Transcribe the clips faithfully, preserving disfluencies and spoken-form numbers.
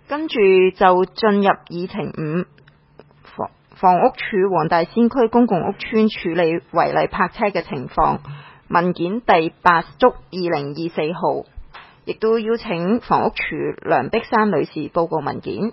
跟住就進入議程五，房房屋署黃大仙區公共屋邨處理違例泊車嘅情況，文件第八足二零二四號，亦都邀請房屋署梁碧珊女士報告文件。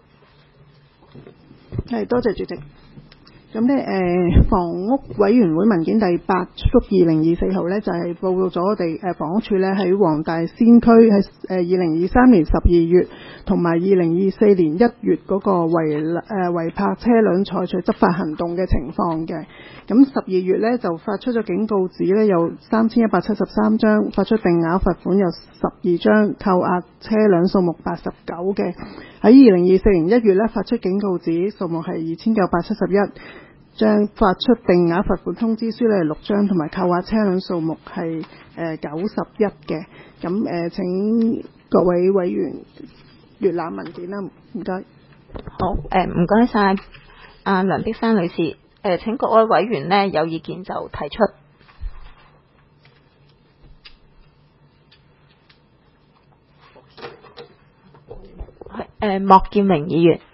係，多謝主席。咁咧誒，房屋委員會文件第八足二零二四號咧，就係、是、報告咗我哋誒房屋署咧喺黃大仙區喺誒二零二三年十二月同埋二零二四年一月嗰個違誒違泊車輛採取執法行動嘅情況嘅。咁十二月咧就發出咗警告紙咧，有三千一百七十三張，發出定額罰款有十二張，扣押車輛數目八十九嘅。喺二零二四年一月咧發出警告紙，數目係二千九百七十一張，發出定額罰款通知書咧六張，同埋扣押車輛數目係誒九十一嘅。咁誒、呃、請各位委員閱覽文件啦，唔該。 好，誒唔該晒阿梁碧珊女士，誒、呃、請各位委員呢有意見就提出。係誒、呃、莫建榮議員。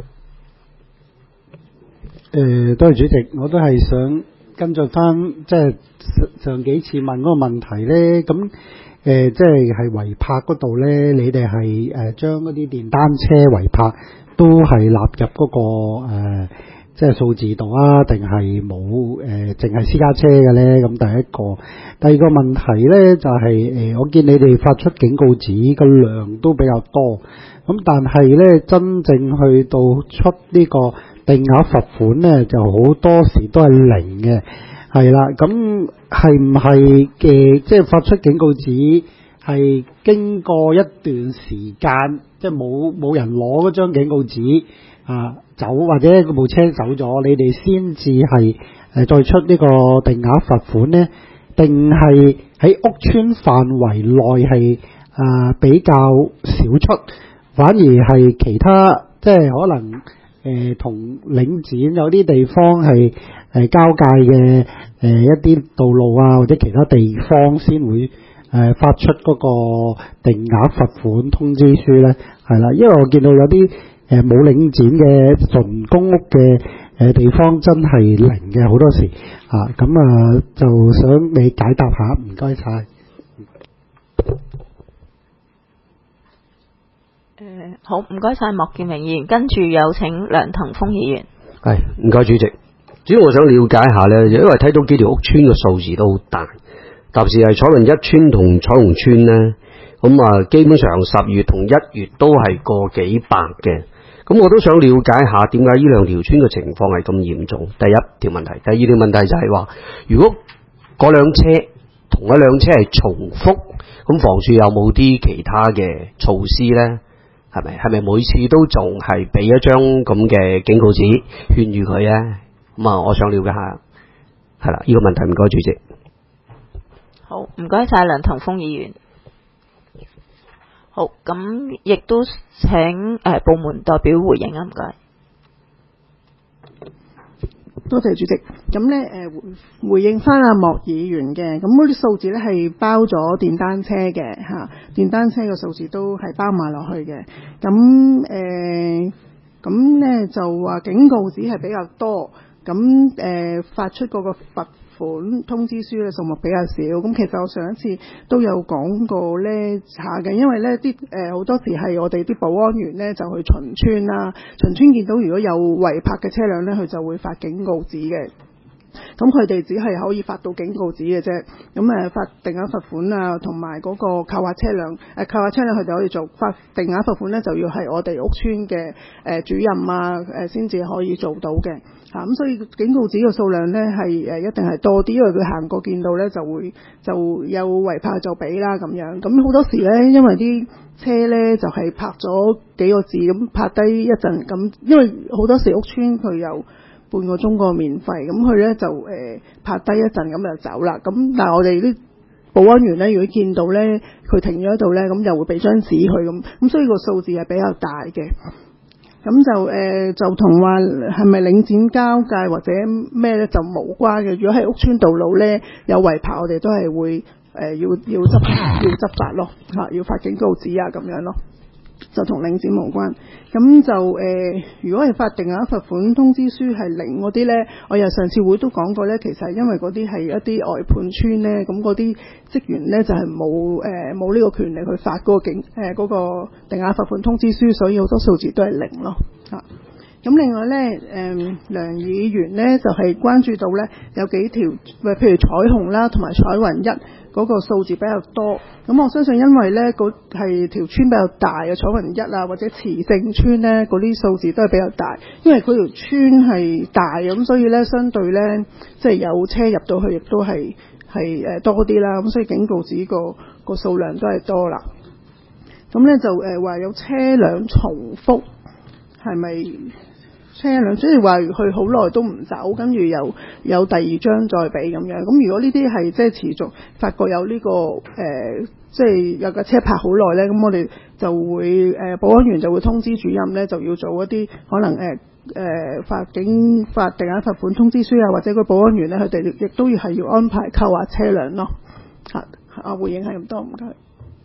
誒、呃，多謝主席，我都係想跟進翻，即係上幾次問嗰個問題咧，咁誒、呃，即係係違泊嗰度咧，你哋係誒將嗰啲電單車違泊都係納入嗰、那個、呃、即係數字度啊，定係冇誒，淨係私家車嘅咧？咁第一個，第二個問題咧就係、是、誒、呃，我見你哋發出警告紙嘅量都比較多，咁但係咧真正去到出呢、這個定額罰款咧就好多時都係零嘅，係啦。咁係唔係嘅？即係發出警告紙係經過一段時間，即係冇冇人攞嗰張警告紙啊走，或者嗰部車走咗，你哋先至係誒再出呢個定額罰款咧？定係喺屋邨範圍內係啊比較少出，反而係其他即係可能。誒同、呃、領展有啲地方係誒、呃、交界嘅誒、呃、一啲道路啊，或者其他地方先會誒、呃、發出嗰個定額罰款通知書咧，係啦，因為我見到有啲誒冇領展嘅純公屋嘅誒、呃、地方真係零嘅好多時啊，咁啊就想你解答下，唔該晒。 誒、呃，好，唔該晒莫建榮議員，跟住有請梁騰鋒議員。 係，唔該主席。主要我想了解一下咧，因為睇到幾條屋邨嘅數字都好大，特別係彩雲一邨同彩虹邨咧，咁啊基本上十月同一月都係過幾百嘅。咁我都想了解下點解呢兩條邨嘅情況係咁嚴重。第一條問題，第二條問題就係話，如果嗰輛車同一輛車係重複，咁房署有冇啲其他嘅措施咧？係咪？係咪每次都仲係俾一張咁嘅警告紙勸喻佢咧？咁啊，我想了解下，係啦，呢個問題唔該主席。 好，唔該晒梁騰鋒議員。好，咁亦都請誒、呃、部門代表回應啊，唔該。 多謝主席。咁咧誒回應翻阿莫議員嘅，咁嗰啲數字咧係包咗電單車嘅嚇，電單車嘅數字都係包埋落去嘅。咁誒咁咧就話警告紙係比較多，咁誒、呃、發出嗰個罰款通知書嘅數目比較少。咁其實我上一次都有講過咧下嘅，因為咧啲誒好多時係我哋啲保安員咧就去巡村啦，巡村見到如果有違泊嘅車輛咧，佢就會發警告紙嘅。咁佢哋只係可以發到警告紙嘅啫，咁誒發定額罰款啊，同埋嗰個扣押車輛誒扣押車輛佢哋可以做，發定額罰款咧就要係我哋屋邨嘅誒主任啊誒先至可以做到嘅嚇，咁所以警告紙嘅數量咧係誒一定係多啲，因為佢行過見到咧就會就有違泊就俾啦咁樣，咁好多時咧因為啲車咧就係拍咗幾個字咁拍低一陣咁，因為好多時屋邨佢有半個鐘個免費，咁佢咧就誒、呃、拍低一陣咁就走啦。咁但係我哋啲保安員咧，如果見到咧佢停咗喺度咧，咁就會俾張紙佢咁，咁所以個數字係比較大嘅。咁就誒、呃、就同話係咪領展交界或者咩咧就無關嘅。如果係屋邨道路咧有違泊，我哋都係會誒、呃、要要執要執法咯嚇，要發警告紙啊咁樣咯。 就同領展無關。咁就誒、呃，如果係法定額罰款通知書係零嗰啲呢，我又上次會都講過呢，其實係因為嗰啲係一啲外判村呢，咁嗰啲職員呢就係冇誒冇呢個權力去發嗰個警誒嗰個定額罰款通知書，所以好多數字都係零咯嚇。咁另外呢，誒、呃、梁議員呢就係、是、關注到呢有幾條，譬如彩虹啦同埋彩雲一嗰個數字比較多。咁我相信因為呢嗰係條村比較大嘅彩雲一啊，或者慈聖村呢嗰啲數字都係比較大，因為嗰條村係大，咁所以呢相對呢，即係有車入到去亦都係係誒多啲啦。咁所以警告紙個個數量都係多啦。咁呢就誒話、呃、有車輛重複係咪？車輛，即係話佢好耐都唔走，跟住又有第二張再俾咁樣。咁如果呢啲係即係持續發覺有呢、呢個誒、呃，即係有架車泊好耐呢，咁我哋就會誒、呃、保安員就會通知主任呢，就要做一啲可能誒誒、呃、法警法定額罰款通知書啊，或者個保安員呢，佢哋亦都要係要安排扣押車輛咯。嚇，啊回應係咁多，唔該。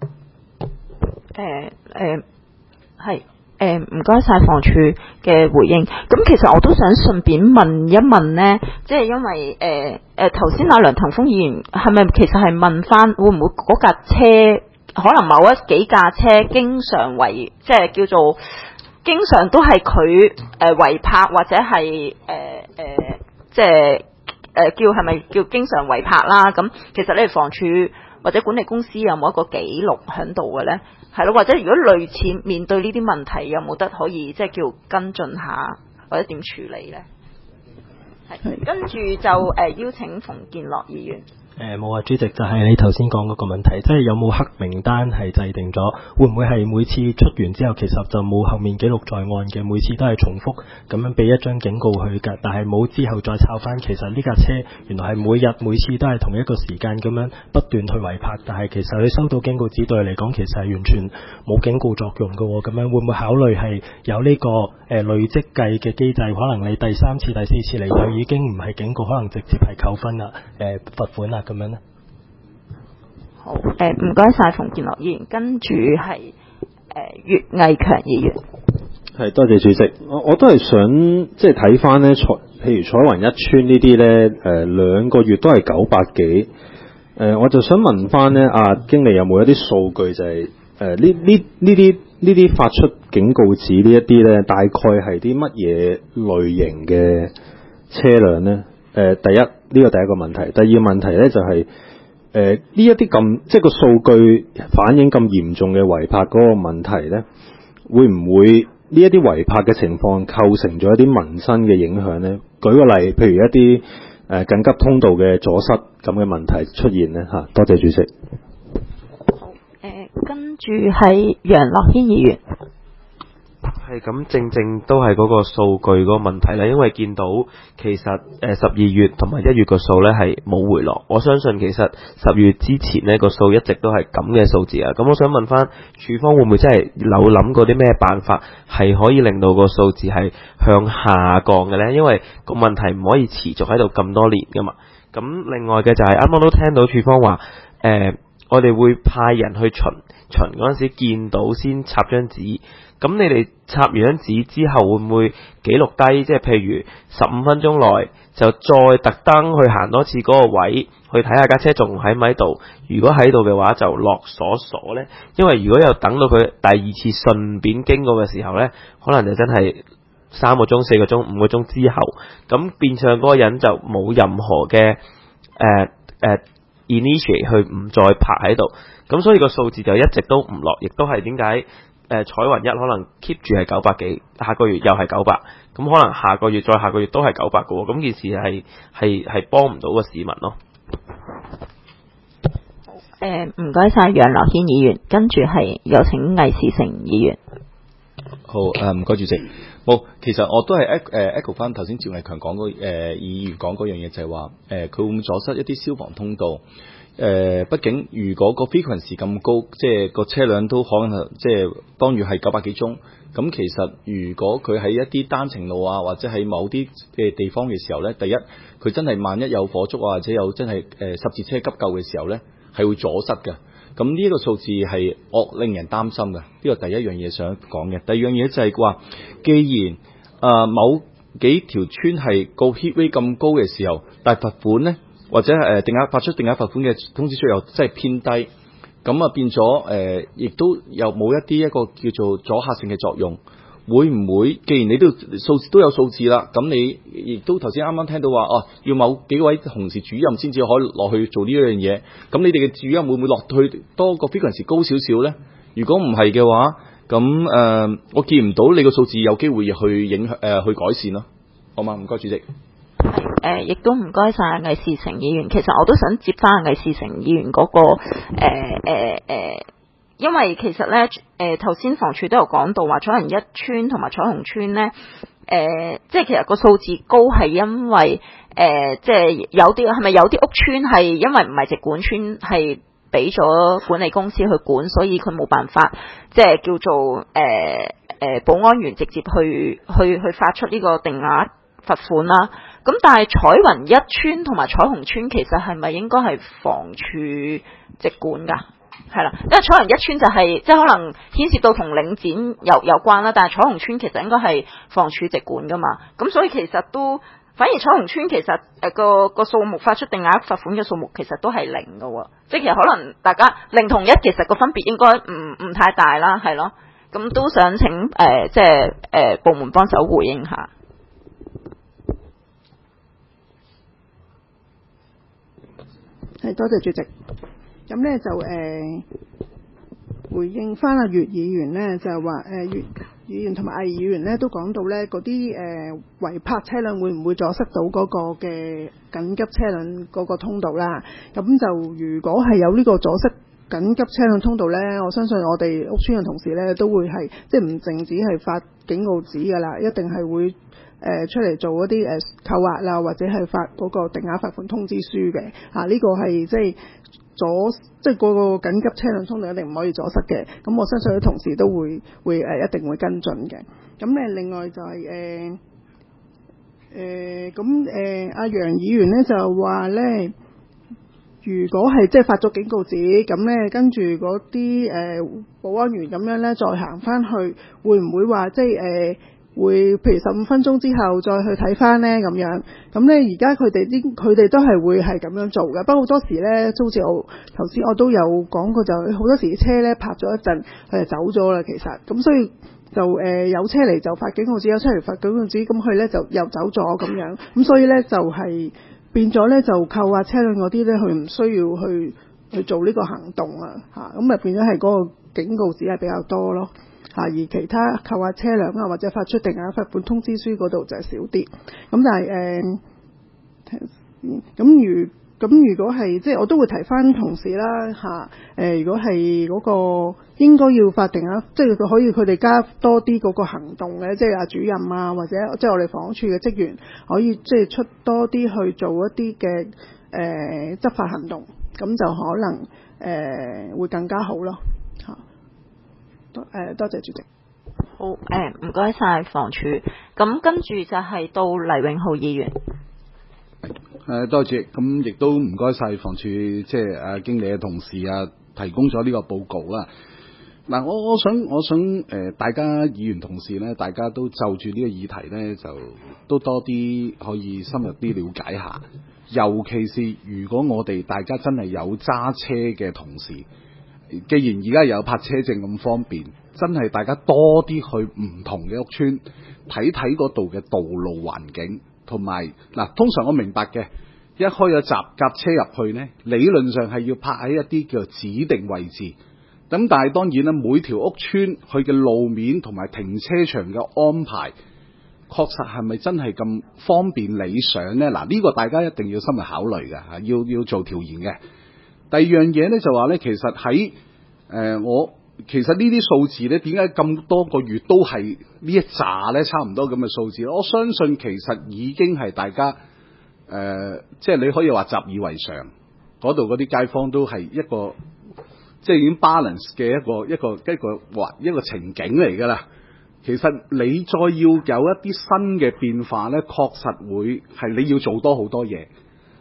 誒誒係。誒唔該晒房署嘅回應。咁其實我都想順便問一問呢，即係因為誒誒頭先阿梁騰鋒議員係咪其實係問翻會唔會嗰架車可能某一幾架車經常違，即係叫做經常都係佢誒違泊或者係誒誒即係誒、呃、叫係咪叫經常違泊啦？咁其實你哋房署或者管理公司有冇一個記錄喺度嘅呢？係咯，或者如果類似面對呢啲問題，有冇得可以即係叫跟進下，或者點處理呢？係，跟住就誒、呃、邀請馮建樂議員。 誒冇啊，主席就係你頭先講嗰個問題，即係有冇黑名單係制定咗？會唔會係每次出完之後，其實就冇後面記錄在案嘅，每次都係重複咁樣俾一張警告佢㗎，但係冇之後再抄翻，其實呢架車原來係每日每次都係同一個時間咁樣不斷去違泊，但係其實佢收到警告紙對嚟講，其實係完全冇警告作用㗎喎。咁樣會唔會考慮係有呢、這個誒、呃、累積計嘅機制？可能你第三次、第四次嚟就已經唔係警告，可能直接係扣分啦、誒、呃、罰款啦。咁樣咧， 好，誒唔該晒馮建樂議員，跟住係誒岳毅強議員。 係，多謝主席。我我都係想即係睇翻咧，彩譬如彩雲一村呢啲咧，誒、呃、兩個月都係九百幾。誒、呃，我就想問翻咧，阿、啊、經理有冇一啲數據就係誒呢呢呢啲呢啲發出警告紙呢一啲咧，大概係啲乜嘢類型嘅車輛咧？誒、呃，第一呢、這個第一個問題，第二個問題咧就係誒呢一啲咁即係個數據反映咁嚴重嘅違泊嗰個問題咧，會唔會呢一啲違泊嘅情況構成咗一啲民生嘅影響咧？舉個例，譬如一啲誒、呃、緊急通道嘅阻塞咁嘅問題出現咧嚇。多謝主席。 好，誒、呃、跟住係楊樂軒議員。 係咁，正正都係嗰個數據嗰個問題啦。因為見到其實誒十二月同埋一月個數呢係冇回落，我相信其實十月之前呢個數一直都係咁嘅數字啊。咁我想問翻署方會唔會真係有諗過啲咩辦法係可以令到個數字係向下降嘅呢？因為個問題唔可以持續喺度咁多年噶嘛。咁另外嘅就係啱啱都聽到署方話誒、呃，我哋會派人去巡巡嗰陣時見到先插張紙。咁你哋插完張紙之後會唔會記錄低？即係譬如十五分鐘內就再特登去行多次嗰個位，去睇下架車仲喺唔喺度。如果喺度嘅話，就落鎖鎖呢。因為如果有等到佢第二次順便經過嘅時候呢，可能就真係三個鐘、四個鐘、五個鐘之後，咁變相嗰個人就冇任何嘅誒誒 initiate 去唔再泊喺度。咁所以個數字就一直都唔落，亦都係點解？誒、呃、彩雲一可能 keep 住係九百幾，下個月又係九百，咁可能下個月再下個月都係九百嘅喎，咁件事係係係幫唔到個市民咯。 誒唔該晒楊樂軒議員，跟住係有請魏士成議員。 好誒，唔該主席。好，其實我都係 echo 誒 echo 翻頭先趙毅強講嗰誒議員講嗰樣嘢，就係話誒佢會唔會阻塞一啲消防通道？誒、呃，畢竟如果個 frequency 咁高，即係個車輛都可能即係當月係九百幾宗，咁其實如果佢喺一啲單程路啊，或者喺某啲嘅地方嘅時候咧，第一佢真係萬一有火燭啊，或者有真係誒、呃、十字車急救嘅時候咧，係會阻塞嘅。 咁呢一個數字係惡令人擔心嘅，呢個第一樣嘢想講嘅。第二樣嘢就係話，既然誒、呃、某幾條村係告 hit rate 咁高嘅時候，但係罰款咧，或者誒定額發出定額罰款嘅通知書又真係偏低，咁啊變咗誒，亦、呃、都有冇一啲一個叫做阻嚇性嘅作用？會唔會？既然你都數字都有數字啦，咁你亦都頭先啱啱聽到話哦，要某幾位紅事主任先至可以落去做呢樣嘢，咁你哋嘅主任會唔會落去多個 frequency 高少少咧？如果唔係嘅話，咁誒、呃，我見唔到你個數字有機會去影響誒、呃、去改善咯，好嘛？唔該，主席。 誒，亦都唔該晒魏士成議員。其實我都想接翻魏士成議員嗰、那個誒誒誒。呃呃因為其實咧，誒頭先房署都有講到話，彩雲一村同埋彩虹村咧，誒、呃、即係其實個數字高係因為誒、呃、即係有啲係咪有啲屋村係因為唔係直管村，係俾咗管理公司去管，所以佢冇辦法即係叫做誒誒、呃呃、保安員直接去去去發出呢個定額罰款啦。咁但係彩雲一村同埋彩虹村其實係咪應該係房署直管㗎？係啦，因為彩虹一村就係、是、即係可能牽涉到同領展有有關啦，但係彩虹村其實應該係房署直管噶嘛，咁所以其實都反而彩虹村其實誒、呃、個個數目發出定額罰款嘅數目其實都係零噶喎，即係其實可能大家零同一其實個分別應該唔唔太大啦，係咯，咁都想請誒、呃、即係誒、呃、部門幫手回應下。 係，多謝主席。咁咧就誒、呃、回應翻阿岳議員咧，就係話誒岳議員同埋魏議員咧都講到咧嗰啲誒違泊車輛會唔會阻塞到嗰個嘅緊急車輛嗰個通道啦？咁就如果係有呢個阻塞緊急車輛通道咧，我相信我哋屋邨嘅同事咧都會係即係唔淨止係發警告紙㗎啦，一定係會誒、呃、出嚟做一啲誒、呃、扣押啦，或者係發嗰個定額罰款通知書嘅嚇，呢、這個係即係。阻即係個個緊急車輛通道一定唔可以阻塞嘅，咁我相信啲同事都會會誒、呃、一定會跟進嘅。咁咧另外就係誒誒咁誒阿楊議員咧就話咧，如果係即係發咗警告紙，咁咧跟住嗰啲誒保安員咁樣咧再行翻去，會唔會話即係誒？呃會譬如十五分鐘之後再去睇翻呢咁樣，咁呢而家佢哋啲佢哋都係會係咁樣做嘅。不過好多時呢，好似我頭先我都有講過，就好多時啲車呢泊咗一陣，佢就走咗啦。其實咁所以就誒、呃、有車嚟就發警告紙，有車嚟發警告紙，咁佢呢就又走咗咁樣。咁所以呢，就係、是、變咗呢，就扣押車輛嗰啲呢，佢唔需要去去做呢個行動啊嚇，咁啊變咗係嗰個警告紙係比較多咯。而其他扣押車輛啊，或者發出定額罰款通知書嗰度就係少啲。咁但係誒，咁、呃、如咁如果係即係我都會提翻同事啦嚇。誒、呃，如果係嗰個應該要發定額，即係佢可以佢哋加多啲嗰個行動嘅，即係阿主任啊，或者即係我哋房屋處嘅職員可以即係出多啲去做一啲嘅誒執法行動，咁就可能誒、呃、會更加好咯嚇。多誒，多謝主席。 好誒，唔該晒房署。咁跟住就係到黎永浩議員。 誒，多謝。咁亦都唔該晒房署，即係啊經理嘅同事啊，提供咗呢個報告啦。嗱，我我想我想誒、呃，大家議員同事咧，大家都就住呢個議題咧，就都多啲可以深入啲了解下。尤其是如果我哋大家真係有揸車嘅同事。既然而家有泊車證咁方便，真係大家多啲去唔同嘅屋邨睇睇嗰度嘅道路環境，同埋嗱，通常我明白嘅，一開咗閘夾車入去呢，理論上係要泊喺一啲叫指定位置。咁但係當然啦，每條屋邨佢嘅路面同埋停車場嘅安排，確實係咪真係咁方便理想呢？嗱，呢個大家一定要深入考慮嘅嚇，要要做調研嘅。第二樣嘢咧就話咧，其實喺誒、呃、我其實呢啲數字咧，點解咁多個月都係呢一紮咧，差唔多咁嘅數字？我相信其實已經係大家誒，即、呃、係、就是、你可以話習以為常，嗰度嗰啲街坊都係一個即係、就是、已經 balance 嘅一個一個一個或一,一個情景嚟㗎啦。其實你再要有一啲新嘅變化咧，確實會係你要做多好多嘢。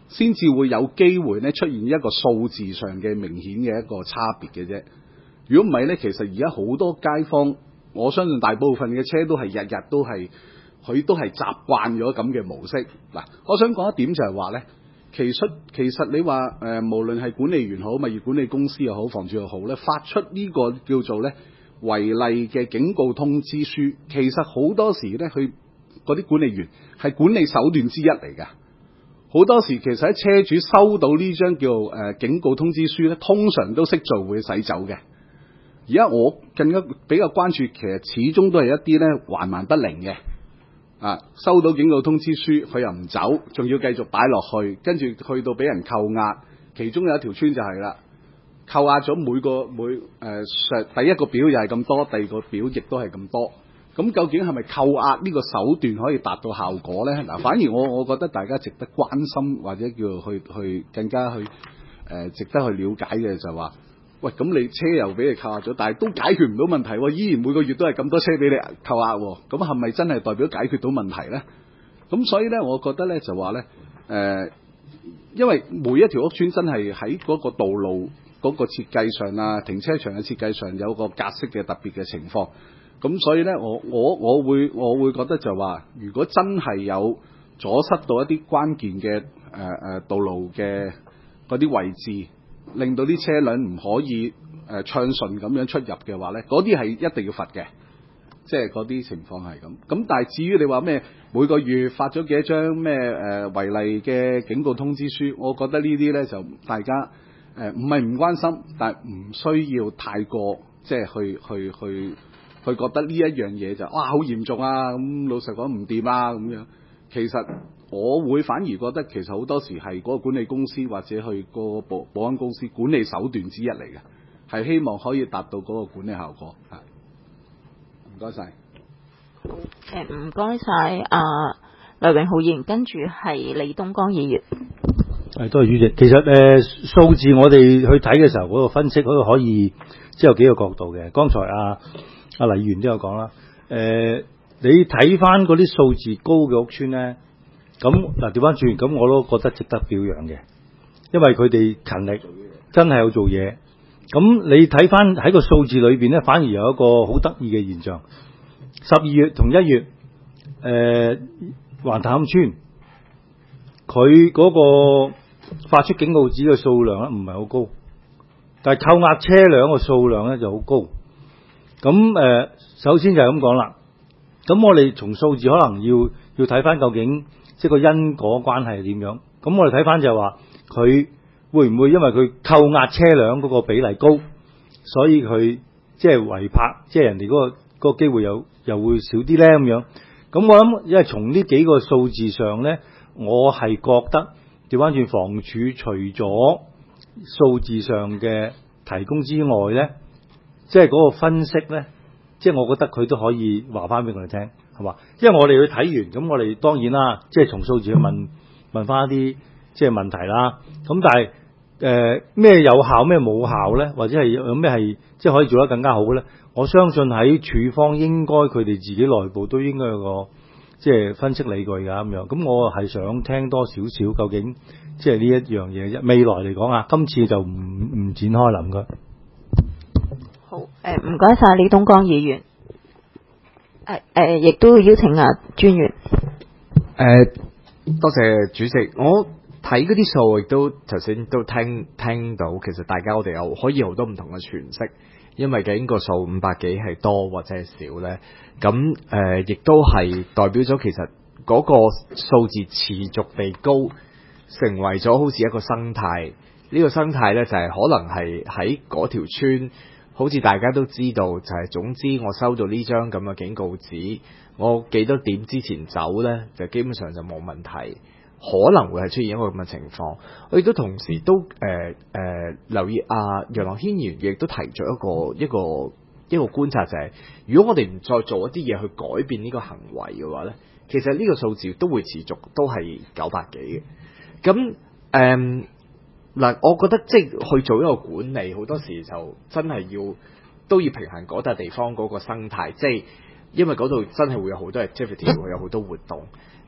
先至會有機會咧出現一個數字上嘅明顯嘅一個差別嘅啫。如果唔係咧，其實而家好多街坊，我相信大部分嘅車都係日日都係，佢都係習慣咗咁嘅模式。嗱，我想講一點就係話咧，其實其實你話誒、呃，無論係管理員好，物業管理公司又好，房署又好咧，發出呢個叫做咧違例嘅警告通知書，其實好多時咧，佢嗰啲管理員係管理手段之一嚟㗎。好多時其實喺車主收到呢張叫誒、呃、警告通知書咧，通常都識做會洗走嘅。而家我更加比較關注，其實始終都係一啲咧橫蠻不靈嘅，啊收到警告通知書佢又唔走，仲要繼續擺落去，跟住去到俾人扣押。其中有一條村就係啦，扣押咗每個每誒上、呃、第一個表又係咁多，第二個表亦都係咁多。咁究竟係咪扣押呢個手段可以達到效果咧？嗱，反而我我覺得大家值得關心或者叫去去更加去誒、呃、值得去了解嘅就係話。喂，咁你車又俾你扣押咗，但係都解決唔到問題喎，依然每個月都係咁多車俾你扣押喎，咁係咪真係代表解決到問題咧？咁所以咧，我覺得咧就話咧，誒、呃，因為每一條屋邨真係喺嗰個道路嗰個設計上啊，停車場嘅設計上有個格式嘅特別嘅情況，咁所以咧，我我我會我會覺得就話，如果真係有阻塞到一啲關鍵嘅誒誒道路嘅嗰啲位置，令到啲車輛唔可以誒、呃、暢順咁樣出入嘅話咧，嗰啲係一定要罰嘅，即係嗰啲情況係咁。咁但係至於你話咩每個月發咗幾多張咩誒違例嘅警告通知書，我覺得呢啲咧就大家誒唔係唔關心，但係唔需要太過即係去去去去覺得呢一樣嘢就哇好嚴重啊，咁老實講唔掂啊咁樣。其實我會反而覺得其實好多時係嗰個管理公司或者去個保保安公司管理手段之一嚟嘅，係希望可以達到嗰個管理效果。係，唔該晒。 誒唔該晒啊，梁榮浩議員，跟住係李東江議員。 係，多謝主席。其實誒、呃、數字我哋去睇嘅時候，嗰、那個分析嗰個可以即係有幾個角度嘅。剛才阿阿黎議員都有講啦。誒、呃，你睇翻嗰啲數字高嘅屋邨咧，咁嗱調翻轉，咁我都覺得值得表揚嘅，因為佢哋勤力，真係有做嘢。咁你睇翻喺個數字裏邊咧，反而有一個好得意嘅現象。十二月同一月，誒、呃、橫潭村佢嗰個發出警告紙嘅數量咧唔係好高，但係扣押車輛嘅數量咧就好高。咁誒、呃，首先就係咁講啦。咁我哋從數字可能要要睇翻究竟即係個因果關係係點樣。咁我哋睇翻就係話佢會唔會因為佢扣押車輛嗰個比例高，所以佢即係違泊，即係人哋嗰個嗰個機會又又會少啲咧咁樣。咁我諗，因為從呢幾個數字上咧，我係覺得調翻轉房署除咗數字上嘅提供之外咧，即係嗰個分析咧，即係我覺得佢都可以話翻俾我哋聽，係嘛？因為我哋去睇完，咁我哋當然啦，即係從數字去問問翻一啲即係問題啦。咁但係誒咩有效咩冇效咧，或者係有咩係即係可以做得更加好咧？我相信喺處方應該佢哋自己內部都應該有個即係分析理據㗎咁樣。咁我係想聽多少少究竟即係呢一樣嘢啫。未來嚟講啊，今次就唔唔展開啦，唔該。 好，誒唔該晒李東江議員。誒誒，亦都要邀請啊專員。 誒、呃，多謝主席。我睇嗰啲數亦都頭先都聽聽到，其實大家我哋有可以好多唔同嘅詮釋。因為究竟個數五百幾係多或者係少咧，咁誒亦都係代表咗其實嗰個數字持續地高，成為咗好似一個生態。呢、這個生態咧就係、是、可能係喺嗰條村，好似大家都知道，就係、是、總之我收到呢張咁嘅警告紙，我幾多點之前走咧，就基本上就冇問題。可能會係出現一個咁嘅情況，我亦都同時都誒誒、呃呃、留意阿楊樂軒議員亦都提咗一個一個一個觀察，就係、是、如果我哋唔再做一啲嘢去改變呢個行為嘅話咧，其實呢個數字都會持續都係九百幾嘅。咁誒嗱，我覺得即係去做一個管理，好多時就真係要都要平衡嗰笪地方嗰個生態，即係因為嗰度真係會有好多 activity，會有好多活動。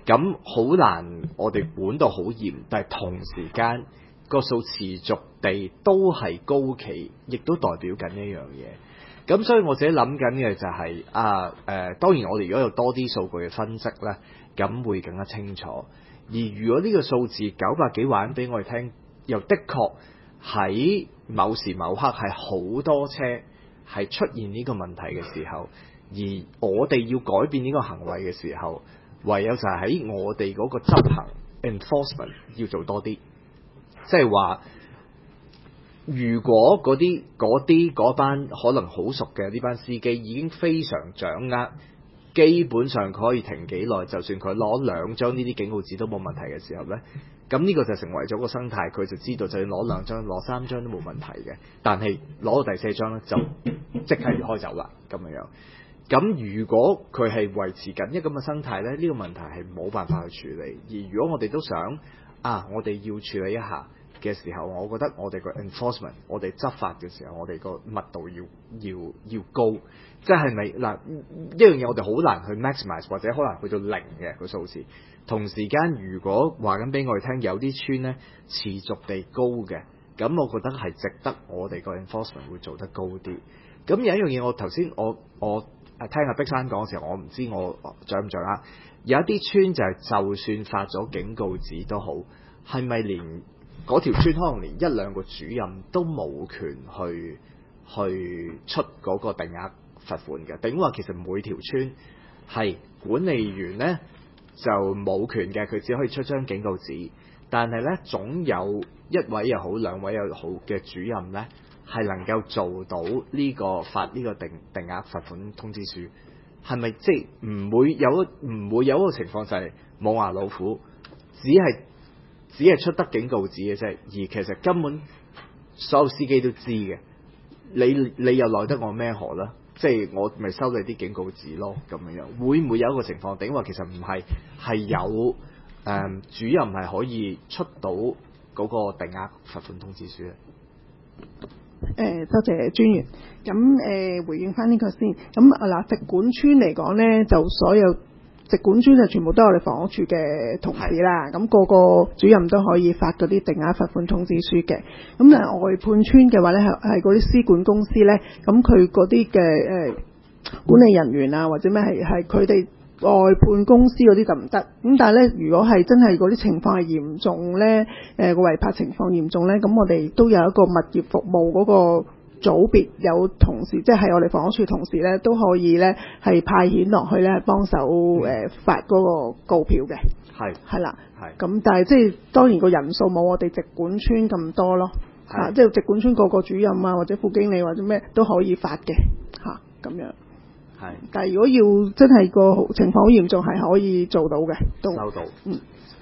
咁好難我哋管到好嚴，但係同時間個數持續地都係高企，亦都代表緊一樣嘢。咁所以我自己諗緊嘅就係、是、啊誒、呃，當然我哋如果有多啲數據嘅分析咧，咁會更加清楚。而如果呢個數字九百幾話俾我哋聽，又的確喺某時某刻係好多車係出現呢個問題嘅時候，而我哋要改變呢個行為嘅時候，唯有就係喺我哋嗰個執行 enforcement 要做多啲，即係話。如果嗰啲嗰啲嗰班可能好熟嘅呢班司機已經非常掌握，基本上佢可以停幾耐，就算佢攞兩張呢啲警告紙都冇問題嘅時候呢，咁呢個就成為咗個生態，佢就知道就算攞兩張、攞三張都冇問題嘅，但係攞到第四張呢，就即刻要開走啦咁樣。咁如果佢係維持緊一咁嘅生態呢，呢、呢個問題係冇辦法去處理。而如果我哋都想啊，我哋要處理一下嘅時候，我覺得我哋個 enforcement， 我哋執法嘅時候，我哋個密度要要要高，即係咪嗱一樣嘢我哋好難去 maximize 或者可能去到零嘅個數字。同時間如果話緊俾我哋聽，有啲村呢持續地高嘅，咁我覺得係值得我哋個 enforcement 會做得高啲。咁有一樣嘢我頭先我我誒聽阿碧山講嘅時候，我唔知我掌唔掌握，有一啲村就係就算發咗警告紙都好，係咪連嗰條村可能連一兩個主任都冇權去去出嗰個定額罰款嘅？定話其實每條村係管理員呢就冇權嘅，佢只可以出張警告紙，但係呢，總有一位又好兩位又好嘅主任呢係能夠做到呢個發呢個定定額罰款通知書。係咪即係唔會有唔會有一個情況就係冇牙老虎，只係只係出得警告紙嘅啫，而其實根本所有司機都知嘅。你你又奈得我咩何啦？即係我咪收你啲警告紙咯，咁樣樣會唔會有一個情況？定話其實唔係，係有誒、嗯、主任係可以出到嗰個定額罰款通知書咧？ 誒、呃，多謝專員。咁誒、呃，回應翻呢個先。咁啊嗱，直管村嚟講咧，就所有直管村就全部都係我哋房屋處嘅同事啦。咁、那個個主任都可以發嗰啲定額罰款通知書嘅。咁啊，外判村嘅話咧，係係嗰啲司管公司咧，咁佢嗰啲嘅誒管理人員啊，或者咩係係佢哋外判公司嗰啲就唔得。咁但係咧，如果係真係嗰啲情況係嚴重咧，誒個違泊情況嚴重咧，咁我哋都有一個物業服務嗰個組別有同事，即係我哋房屋處同事咧，都可以咧係派遣落去咧幫手誒發嗰個告票嘅。係係啦，係咁，但係即係當然個人數冇我哋直管村咁多咯。嚇，即係直管村個個主任啊，或者副經理或者咩都可以發嘅嚇，咁樣。係，但係如果要真係個情況好嚴重，係可以做到嘅，都收到。嗯。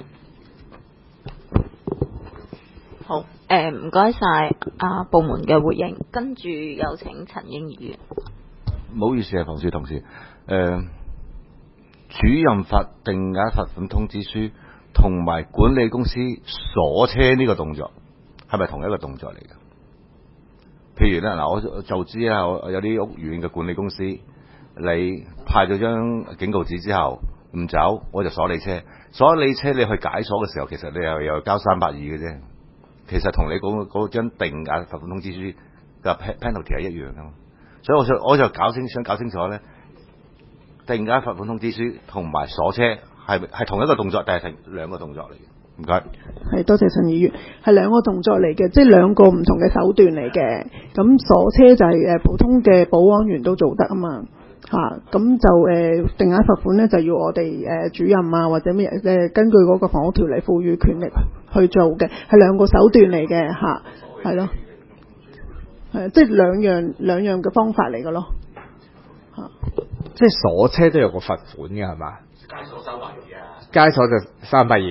好，誒唔該晒啊部門嘅回應，跟住有請陳英議員。 唔好意思啊，房署同事，誒、呃、主任發定額罰款通知書同埋管理公司鎖車呢個動作係咪同一個動作嚟㗎？譬如咧嗱，我就知啊，有啲屋苑嘅管理公司。你派咗張警告紙之後唔走，我就鎖你車。鎖你車，你去解鎖嘅時候，其實你又又交三百二嘅啫。其實同你嗰嗰張定額罰款通知書嘅 penalty 係一樣噶嘛。所以我想我就搞清想搞清楚咧，定額罰款通知書同埋鎖車係係同一個動作，定係係兩個動作嚟嘅？唔該。係，多謝陳議員，係兩個動作嚟嘅，即係兩個唔同嘅手段嚟嘅。咁鎖車就係誒普通嘅保安員都做得啊嘛。嚇、啊，咁就誒、呃、定額罰款咧，就要我哋誒、呃、主任啊，或者咩誒、呃、根據嗰個房屋條例賦予權力去做嘅，係兩個手段嚟嘅嚇，係咯，係即係兩樣兩樣嘅方法嚟嘅咯嚇。 即係鎖車都有個罰款嘅係嘛？街鎖三百二啊，街鎖就三百二。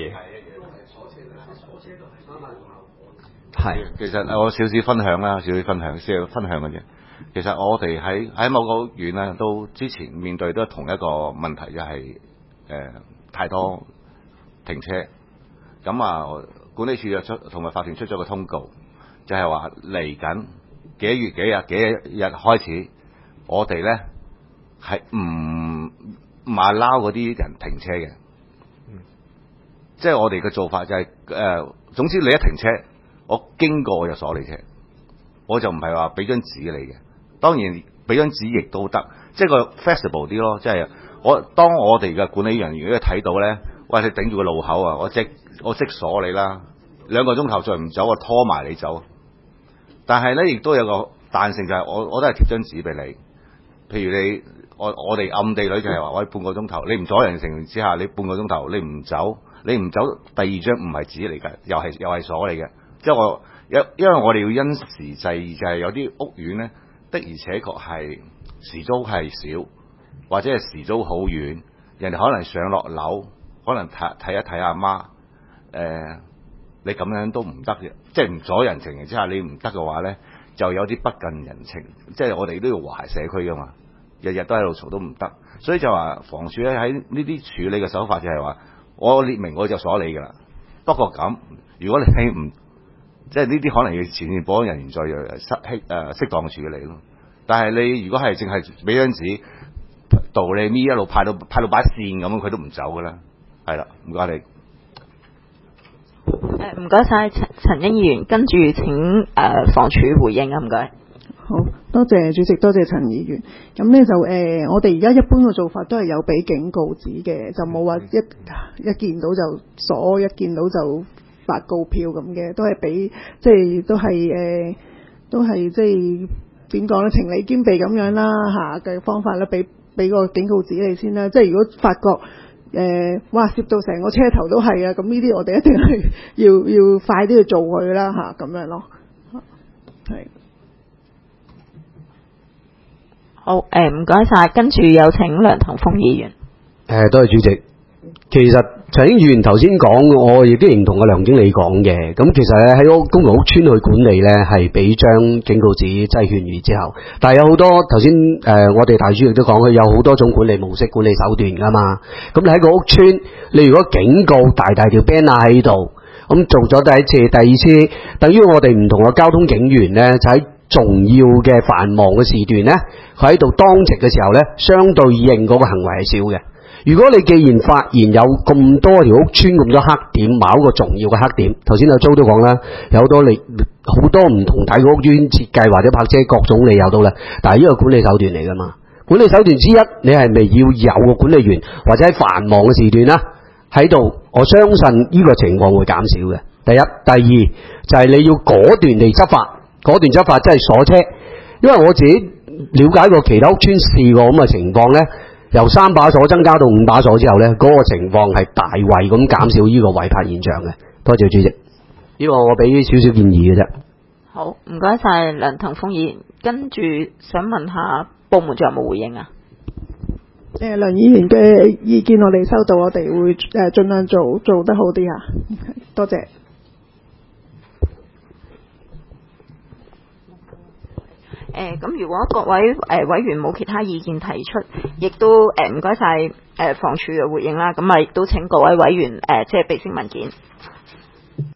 係，其實我少少分享啦，少少分享，少少分享嘅啫。其實我哋喺喺某個屋苑咧，都之前面對都係同一個問題，就係、是、誒、呃、太多停車。咁啊，管理處就出同埋法團出咗個通告，就係話嚟緊幾月幾日幾日開始，我哋咧係唔唔 allow嗰啲人停車嘅。 即係我哋嘅做法就係、是、誒、呃，總之你一停車，我經過我就鎖你車，我就唔係話俾張紙你嘅。當然俾張紙亦都得，即係個 flexible 啲咯。即係我當我哋嘅管理人員如果睇到咧，喂，你頂住個路口啊，我即我即鎖你啦，兩個鐘頭再唔走，我拖埋你走。但係咧，亦都有個彈性，就係我我都係貼張紙俾你。譬如你我我哋暗地裏就係話，我半個鐘頭，你唔阻人情形之下，你半個鐘頭你唔走，你唔走，第二張唔係紙嚟㗎，又係又係鎖嚟嘅。即係我因因為我哋要因時制宜，就係有啲屋苑咧的而且確係時租係少，或者係時租好遠，人哋可能上落樓，可能睇睇一睇阿媽，誒、呃。你咁樣都唔得嘅，即係唔阻人情形之下，你唔得嘅話咧，就有啲不近人情。即係我哋都要和諧社區噶嘛，日日都喺度嘈都唔得，所以就話房署咧喺呢啲處理嘅手法就係話，我列明我就鎖你噶啦。不過咁，如果你唔即係呢啲，可能要前線保安人員再適適誒適當處理咯。但係你如果係淨係俾張紙道你咪一路派到派到把線咁，佢都唔走噶啦。係啦，唔該你。 誒，唔該晒陳陳英議員，跟住請誒、呃、房署回應啊，唔該。 好多謝主席，多謝陳議員。咁咧就誒、呃，我哋而家一般嘅做法都係有俾警告紙嘅，就冇話一一見到就鎖，一見到就發告票咁嘅，都係俾即係都係誒、呃，都係即係點講咧，情理兼備咁樣啦嚇嘅方法咧，俾俾個警告紙你先啦。即係如果發覺，誒、呃，哇！攝到成個車頭都係啊！咁呢啲我哋一定係要要快啲去做佢啦嚇，咁樣咯。係。 好，誒唔該晒，跟住有請梁騰鋒議員。 誒，多謝主席。其實陳英議員頭先講，我亦都認同阿梁經理講嘅。咁其實咧喺屋公共屋邨去管理咧，係俾張警告紙即係勸喻之後。但係有好多頭先誒，我哋大主席都講，佢有好多種管理模式、管理手段噶嘛。咁你喺個屋邨，你如果警告大大條 banner 喺度，咁做咗第一次、第二次，等於我哋唔同嘅交通警員咧，就喺重要嘅繁忙嘅時段咧，佢喺度當值嘅時候咧，相對應嗰個行為係少嘅。如果你既然發現有咁多條屋邨咁多黑點，某一個重要嘅黑點，頭先阿周都講啦，有好多你好多唔同體嘅屋邨設計或者泊車各種理由到啦，但係呢個管理手段嚟噶嘛？管理手段之一，你係咪要有個管理員或者喺繁忙嘅時段啦喺度？我相信呢個情況會減少嘅。第一，第二就係、是、你要果斷地執法，果斷執法即係鎖車，因為我自己了解過其他屋邨試過咁嘅情況咧。由三把鎖增加到五把鎖之後呢，嗰、那個情況係大為咁減少呢個違泊現象嘅。多謝主席，呢個我俾少少建議嘅啫。 好，唔該晒梁騰鋒議員，跟住想問下部門仲有冇回應啊？ 誒、呃，梁議員嘅意見我哋收到，我哋會誒盡量做做得好啲啊。多謝。 誒，咁如果各位誒、呃、委員冇其他意見提出，亦都誒唔該晒誒房署嘅回應啦。咁啊，亦都請各位委員誒、呃、即係備悉文件。